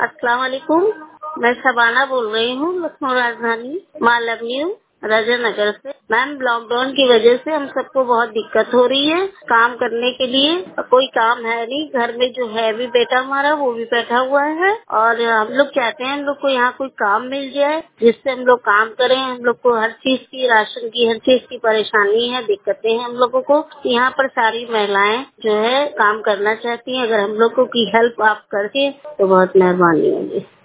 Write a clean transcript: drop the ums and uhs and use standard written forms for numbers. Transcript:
अस्सलाम वालेकुम। मैं शबाना बोल रही हूँ, लखनऊ राजधानी महालक्ष्मी राजा नगर से। मैम, लॉकडाउन की वजह से हम सबको बहुत दिक्कत हो रही है काम करने के लिए। कोई काम है नहीं, घर में जो है भी बेटा हमारा वो भी बैठा हुआ है और हम लोग चाहते हैं हम लोग को यहाँ कोई काम मिल जाए जिससे हम लोग काम करें। हम लोग को हर चीज की, राशन की, हर चीज की परेशानी है, दिक्कतें हैं हम लोगों को। यहाँ पर सारी महिलाएं जो है काम करना चाहती हैं। अगर हम लोग को की हेल्प आप करके तो बहुत मेहरबानी होगी।